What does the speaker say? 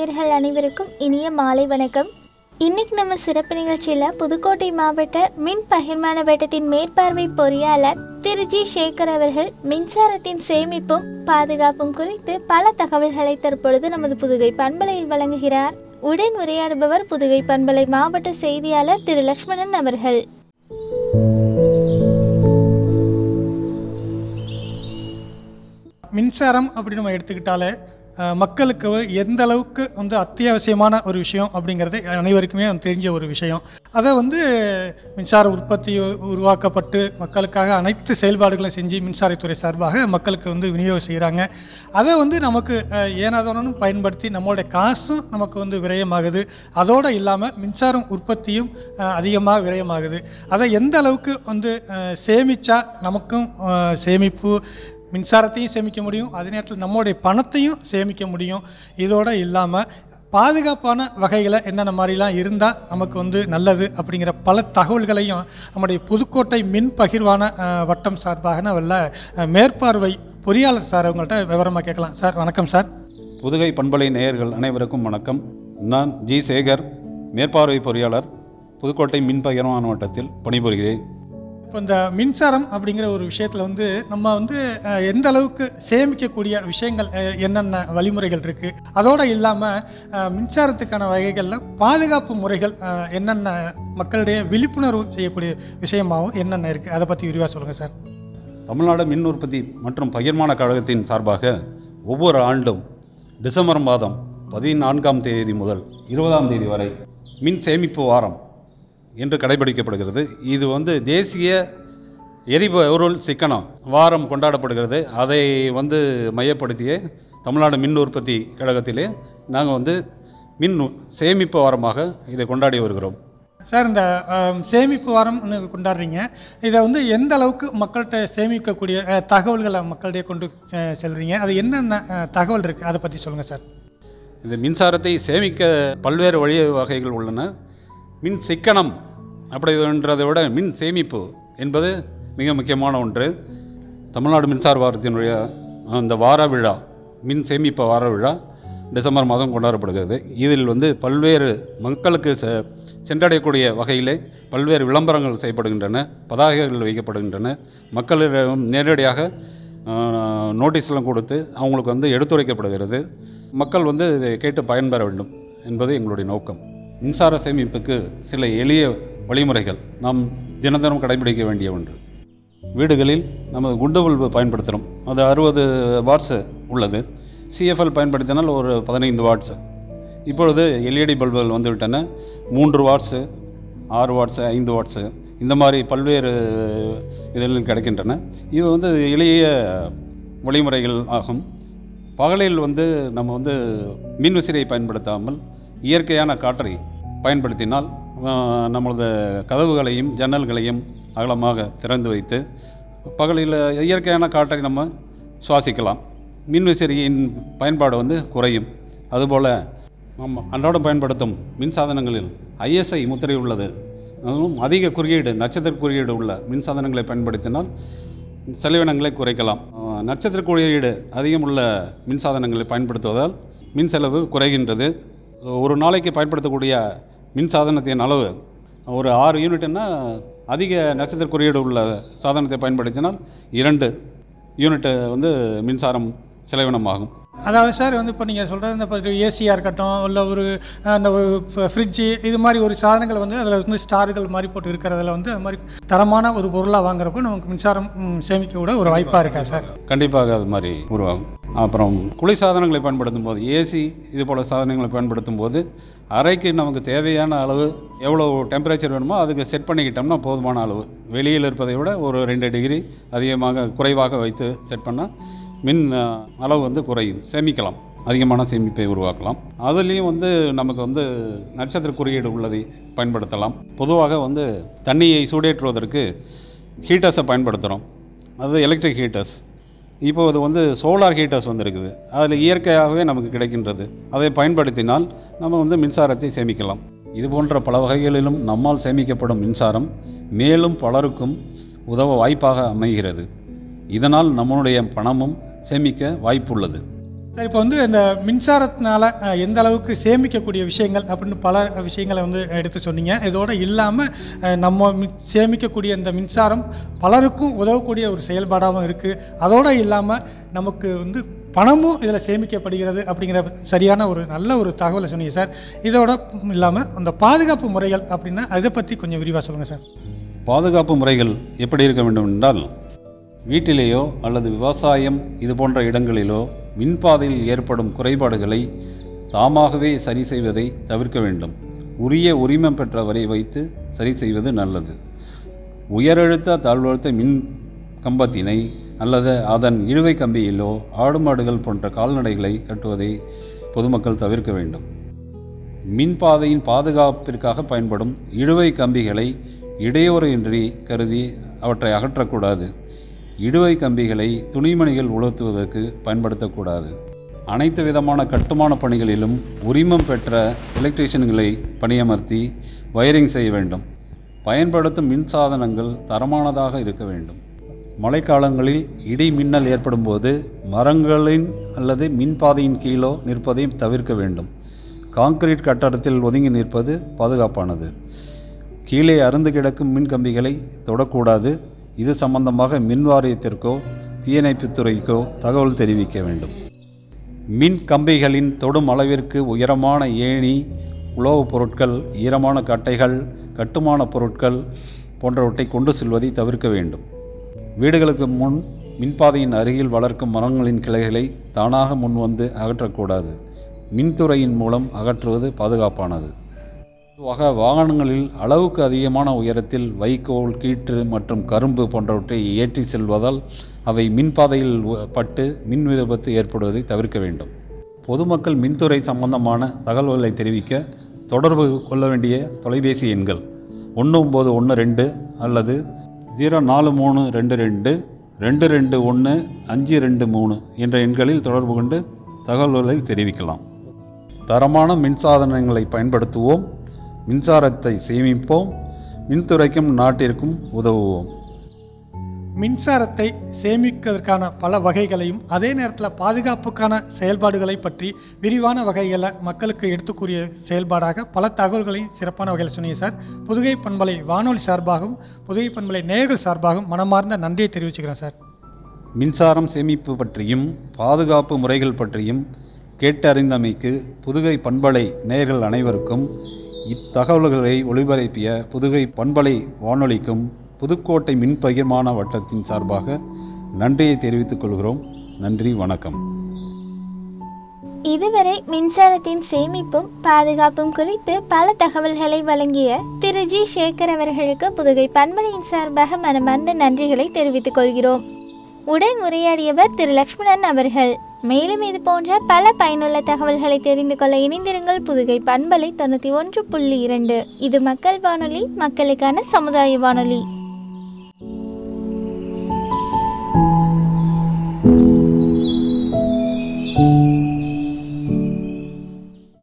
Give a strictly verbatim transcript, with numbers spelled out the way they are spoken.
நேயர்கள் அனைவருக்கும் இனிய மாலை வணக்கம். இன்னைக்கு நம்ம சிறப்பு நிகழ்ச்சியில புதுக்கோட்டை மாவட்ட மின் பகிர்மான வட்டத்தின் மேற்பார்வை பொறியாளர் திரு ஜி சேகர் அவர்கள் மின்சாரத்தின் சேமிப்பும் பாதுகாப்பும் குறித்து பல தகவல்களை தற்பொழுது நமது புதுகை பண்பலையில் வழங்குகிறார். உடன் உரையாடுபவர் புதுகை பண்பலை மாவட்ட செய்தியாளர் திரு லட்சுமணன் அவர்கள். மின்சாரம் அப்படி நம்ம எடுத்துக்கிட்டாலே மக்களுக்கு எந்த அளவுக்கு வந்து அத்தியாவசியமான ஒரு விஷயம் அப்படிங்கிறது அனைவருக்குமே தெரிஞ்ச ஒரு விஷயம். அதை வந்து மின்சார உற்பத்தி உருவாக்கப்பட்டு மக்களுக்காக அனைத்து செயல்பாடுகளை செஞ்சு மின்சாரத்துறை சார்பாக மக்களுக்கு வந்து விநியோகம் செய்கிறாங்க. அதை வந்து நமக்கு ஏனாதோனும் பயன்படுத்தி நம்மளுடைய காசும் நமக்கு வந்து விரயமாகுது. அதோடு இல்லாமல் மின்சாரம் உற்பத்தியும் அதிகமாக விரயமாகுது. அதை எந்த அளவுக்கு வந்து சேமித்தா நமக்கும் சேமிப்பு மின்சாரத்தையும் சேமிக்க முடியும், அதே நேரத்தில் நம்மளுடைய பணத்தையும் சேமிக்க முடியும். இதோடு இல்லாமல் பாதுகாப்பான வகைகளை என்னென்ன மாதிரிலாம் இருந்தால் நமக்கு வந்து நல்லது அப்படிங்கிற பல தகவல்களையும் நம்முடைய புதுக்கோட்டை மின் பகிர்வான வட்டம் சார்பாக நல்ல மேற்பார்வை பொறியாளர் சார் அவங்கள்ட்ட விவரமாக கேட்கலாம். சார் வணக்கம் சார். புதுகை பண்பலை நேயர்கள் அனைவருக்கும் வணக்கம். நான் ஜி சேகர், மேற்பார்வை பொறியாளர், புதுக்கோட்டை மின் பகிர்வான வட்டத்தில் பணிபுரிகிறேன். இப்போ இந்த மின்சாரம் அப்படிங்கிற ஒரு விஷயத்தில் வந்து நம்ம வந்து எந்த அளவுக்கு சேமிக்கக்கூடிய விஷயங்கள் என்னென்ன வழிமுறைகள் இருக்குது, அதோடு இல்லாமல் மின்சாரத்துக்கான வகைகளில் பாதுகாப்பு முறைகள் என்னென்ன மக்களிடையே விழிப்புணர்வு செய்யக்கூடிய விஷயமாகவும் என்னென்ன இருக்குது, அதை பற்றி விரிவாக சொல்லுங்கள் சார். தமிழ்நாடு மின் உற்பத்தி மற்றும் பகிர்மான கழகத்தின் சார்பாக ஒவ்வொரு ஆண்டும் டிசம்பர் மாதம் பதினான்காம் தேதி முதல் இருபதாம் தேதி வரை மின் சேமிப்பு வாரம் என்று கடைபிடிக்கப்படுகிறது. இது வந்து தேசிய எரிபொருள் சிக்கனம் வாரம் கொண்டாடப்படுகிறது. அதை வந்து மையப்படுத்திய தமிழ்நாடு மின் உற்பத்தி கழகத்திலே நாங்கள் வந்து மின் சேமிப்பு வாரமாக இதை கொண்டாடி வருகிறோம். சார், இந்த சேமிப்பு வாரம் கொண்டாடுறீங்க, இதை வந்து எந்த அளவுக்கு மக்கள்கிட்ட சேமிக்கக்கூடிய தகவல்களை மக்களிடையே கொண்டு செல்றீங்க, அது என்னென்ன தகவல் இருக்குது, அதை பற்றி சொல்லுங்கள் சார். இந்த மின்சாரத்தை சேமிக்க பல்வேறு வழி வகைகள் உள்ளன. மின் சிக்கனம் அப்படின்றதை விட மின் சேமிப்பு என்பது மிக முக்கியமான ஒன்று. தமிழ்நாடு மின்சார வாரத்தினுடைய அந்த வார விழா, மின் சேமிப்பு வார விழா டிசம்பர் மாதம் கொண்டாடப்படுகிறது. இதில் வந்து பல்வேறு மக்களுக்கு சென்றடையக்கூடிய வகையிலே பல்வேறு விளம்பரங்கள் செய்யப்படுகின்றன, பதாகைகள் வைக்கப்படுகின்றன. மக்களிடம் நேரடியாக நோட்டீஸ்லாம் கொடுத்து அவங்களுக்கு வந்து எடுத்துரைக்கப்படுகிறது. மக்கள் வந்து இதை கேட்டு பயன்பெற வேண்டும் என்பது எங்களுடைய நோக்கம். மின்சார சேமிப்புக்கு சில எளிய வழிமுறைகள் நாம் தினந்தனம் கடைபிடிக்க வேண்டிய ஒன்று. வீடுகளில் நம்ம குண்டு பல்பு பயன்படுத்துகிறோம், அது அறுபது வாட்ஸு உள்ளது. சிஎஃப்எல் பயன்படுத்தினால் ஒரு பதினைந்து வாட்ஸு. இப்பொழுது எல்இடி பல்புகள் வந்துவிட்டன. மூன்று வாட்ஸு, ஆறு வாட்ஸு, ஐந்து வாட்ஸு, இந்த மாதிரி பல்வேறு இதில் கிடைக்கின்றன. இது வந்து எளிய வழிமுறைகள் ஆகும். பகலில் வந்து நம்ம வந்து மின்விசிறியை பயன்படுத்தாமல் இயற்கையான காற்றை பயன்படுத்தினால் நம்மளது கதவுகளையும் ஜன்னல்களையும் அகலமாக திறந்து வைத்து பகலில் இயற்கையான காற்றை நம்ம சுவாசிக்கலாம். மின்விசிறியின் பயன்பாடு வந்து குறையும். அதுபோல் நம்ம அன்றாடம் பயன்படுத்தும் மின்சாதனங்களில் ஐஎஸ்ஐ முத்திரை உள்ளது, அதுவும் அதிக குறியீடு, நட்சத்திர குறியீடு உள்ள மின்சாதனங்களை பயன்படுத்தினால் செலவினங்களை குறைக்கலாம். நட்சத்திர குறியீடு அதிகம் உள்ள மின்சாதனங்களை பயன்படுத்துவதால் மின் செலவு குறைகின்றது. ஒரு நாளைக்கு பயன்படுத்தக்கூடிய மின் சாதனத்தின் அளவு ஒரு ஆறு யூனிட்னா அதிக நட்சத்திர குறியீடு உள்ள சாதனத்தை பயன்படுத்தினால் இரண்டு யூனிட்டு வந்து மின்சாரம் செலவினமாகும். அதாவது சார் வந்து இப்போ நீங்கள் சொல்கிறது இந்த இப்போ ஏசியாக இருக்கட்டும், இல்லை ஒரு அந்த ஒரு ஃப்ரிட்ஜு, இது மாதிரி ஒரு சாதனங்கள் வந்து அதில் வந்து ஸ்டார்கள் மாதிரி போட்டு இருக்கிறதுல வந்து அது மாதிரி தரமான ஒரு பொருளாக வாங்குறப்போ நமக்கு மின்சாரம் சேமிக்க கூட ஒரு வாய்ப்பாக இருக்கா சார்? கண்டிப்பாக அது மாதிரி உருவாகும். அப்புறம் குளிர் சாதனங்களை பயன்படுத்தும் போது, ஏசி இது போல் சாதனங்களை பயன்படுத்தும் போது அறைக்கு நமக்கு தேவையான அளவு எவ்வளோ டெம்பரேச்சர் வேணுமோ அதுக்கு செட் பண்ணிக்கிட்டோம்னா போதுமான அளவு. வெளியில் இருப்பதை விட ஒரு ரெண்டு டிகிரி அதிகமாக குறைவாக வைத்து செட் பண்ணால் மின் அளவு வந்து குறையும், சேமிக்கலாம், அதிகமான சேமிப்பை உருவாக்கலாம். அதுலேயும் வந்து நமக்கு வந்து நட்சத்திர குறியீடு உள்ளதை பயன்படுத்தலாம். பொதுவாக வந்து தண்ணியை சூடேற்றுவதற்கு ஹீட்டர்ஸை பயன்படுத்துகிறோம், அது எலக்ட்ரிக் ஹீட்டர்ஸ். இப்போ அது வந்து சோலார் ஹீட்டர்ஸ் வந்துருக்குது, அதில் இயற்கையாகவே நமக்கு கிடைக்கின்றது. அதை பயன்படுத்தினால் நம்ம வந்து மின்சாரத்தை சேமிக்கலாம். இது போன்ற பல வகைகளிலும் நம்மால் சேமிக்கப்படும் மின்சாரம் மேலும் பலருக்கும் உதவ வாய்ப்பாக அமைகிறது. இதனால் நம்மளுடைய பணமும் சேமிக்க வாய்ப்புள்ளது. சார், இப்போ வந்து இந்த மின்சாரத்தினால அஹ், எந்த அளவுக்கு சேமிக்கக்கூடிய விஷயங்கள் அப்படின்னு பல விஷயங்களை வந்து எடுத்து சொன்னீங்க. இதோட இல்லாமல் நம்ம மி- சேமிக்கக்கூடிய இந்த மின்சாரம் பலருக்கும் உதவக்கூடிய ஒரு செயல்பாடாகவும் இருக்குது. அதோடு இல்லாமல் நமக்கு வந்து பணமும் இதில் சேமிக்கப்படுகிறது அப்படிங்கிற சரியான ஒரு நல்ல ஒரு தகவலை சொன்னீங்க சார். இதோட இல்லாமல் அந்த பாதுகாப்பு முறைகள் அப்படின்னா அதை பற்றி கொஞ்சம் விரிவாக சொல்லுங்கள் சார். பாதுகாப்பு முறைகள் எப்படி இருக்க வேண்டும் என்றால், வீட்டிலேயோ அல்லது விவசாயம் இது போன்ற இடங்களிலோ மின்பாதையில் ஏற்படும் குறைபாடுகளை தாமாகவே சரி செய்வதை தவிர்க்க வேண்டும். உரிய உரிமம் பெற்றவரை வைத்து சரி செய்வது நல்லது. உயரழுத்த தாழ்வழுத்த மின் கம்பத்தினை அல்லது அதன் இழுவை கம்பியிலோ ஆடு மாடுகள் போன்ற கால்நடைகளை கட்டுவதை பொதுமக்கள் தவிர்க்க வேண்டும். மின்பாதையின் பாதுகாப்பிற்காக பயன்படும் இழுவை கம்பிகளை இடையூறு இன்றி கருதி அவற்றை அகற்றக்கூடாது. இழுவை கம்பிகளை துணிமணிகள் உலர்த்துவதற்கு பயன்படுத்தக்கூடாது. அனைத்து விதமான கட்டுமான பணிகளிலும் உரிமம் பெற்ற எலக்ட்ரீஷியன்களை பணியமர்த்தி வயரிங் செய்ய வேண்டும். பயன்படுத்தும் மின் சாதனங்கள் தரமானதாக இருக்க வேண்டும். மழைக்காலங்களில் இடி மின்னல் ஏற்படும் போது மரங்களின் அல்லது மின்பாதையின் கீழோ நிற்பதை தவிர்க்க வேண்டும். கான்கிரீட் கட்டடத்தில் ஒதுங்கி நிற்பது பாதுகாப்பானது. கீழே அருந்து கிடக்கும் மின் கம்பிகளை தொடக்கூடாது. இது சம்பந்தமாக மின் வாரியத்திற்கோ தீயணைப்புத்துறைக்கோ தகவல் தெரிவிக்க வேண்டும். மின் கம்பிகளின் தொடும் அளவிற்கு உயரமான ஏணி, உலோகப் பொருட்கள், ஈரமான கட்டைகள், கட்டுமான பொருட்கள் போன்றவற்றை கொண்டு செல்வதை தவிர்க்க வேண்டும். வீடுகளுக்கு முன் மின்பாதையின் அருகில் வளர்க்கும் மரங்களின் கிளைகளை தானாக முன்வந்து அகற்றக்கூடாது. மின்துறையின் மூலம் அகற்றுவது பாதுகாப்பானது. பொதுவாக வாகனங்களில் அளவுக்கு அதிகமான உயரத்தில் வைக்கோல், கீற்று மற்றும் கரும்பு போன்றவற்றை ஏற்றி செல்வதால் அவை மின்பாதையில் பட்டு மின் விபத்து ஏற்படுவதை தவிர்க்க வேண்டும். பொதுமக்கள் மின்துறை சம்பந்தமான தகவல்களை தெரிவிக்க தொடர்பு கொள்ள வேண்டிய தொலைபேசி எண்கள் ஒன்று ஒம்பது ஒன்று ரெண்டு அல்லது ஜீரோ நாலு மூணு ரெண்டு ரெண்டு ரெண்டு ரெண்டு ஒன்று அஞ்சு ரெண்டு மூணு என்ற எண்களில் தொடர்பு கொண்டு தகவல்களை தெரிவிக்கலாம். தரமான மின்சாதனங்களை பயன்படுத்துவோம், மின்சாரத்தை சேமிப்போம், மின்துறைக்கும் நாட்டிற்கும் உதவுவோம். மின்சாரத்தை சேமிப்பதற்கான பல வகைகளையும் அதே நேரத்தில் பாதுகாப்புக்கான செயல்பாடுகளை பற்றி விரிவான வகைகளில் மக்களுக்கு எடுத்துக்கூறிய செயல்பாடாக பல தகவல்களையும் சிறப்பான வகையில் சொன்னீங்க சார். புதுகை பண்பலை வானொலி சார்பாகவும் புதுகை பண்பலை நேயர்கள் சார்பாகவும் மனமார்ந்த நன்றியை தெரிவிச்சுக்கிறேன் சார். மின்சாரம் சேமிப்பு பற்றியும் பாதுகாப்பு முறைகள் பற்றியும் கேட்டறிந்தமைக்கு புதுகை பண்பலை நேயர்கள் அனைவருக்கும், இத்தகவல்களை ஒளிபரப்பிய புதுகை பண்பலை வானொலிக்கும் புதுக்கோட்டை மின் பகிர்மான வட்டத்தின் சார்பாக நன்றியை தெரிவித்துக் கொள்கிறோம். நன்றி, வணக்கம். இதுவரை மின்சாரத்தின் சேமிப்பும் பாதுகாப்பும் குறித்து பல தகவல்களை வழங்கிய திரு ஜி சேகர் அவர்களுக்கு புதுகை பண்பலையின் சார்பாக மனமார்ந்த நன்றிகளை தெரிவித்துக் கொள்கிறோம். உடன் உரையாடியவர் திரு லக்ஷ்மணன் அவர்கள். மேலும் இது போன்ற பல பயனுள்ள தகவல்களை தெரிந்து கொள்ள இணைந்திருங்கள் புதுகை பண்பலை தொண்ணூற்றி ஒன்று புள்ளி இரண்டு. இது மக்கள் வானொலி, மக்களுக்கான சமுதாய வானொலி.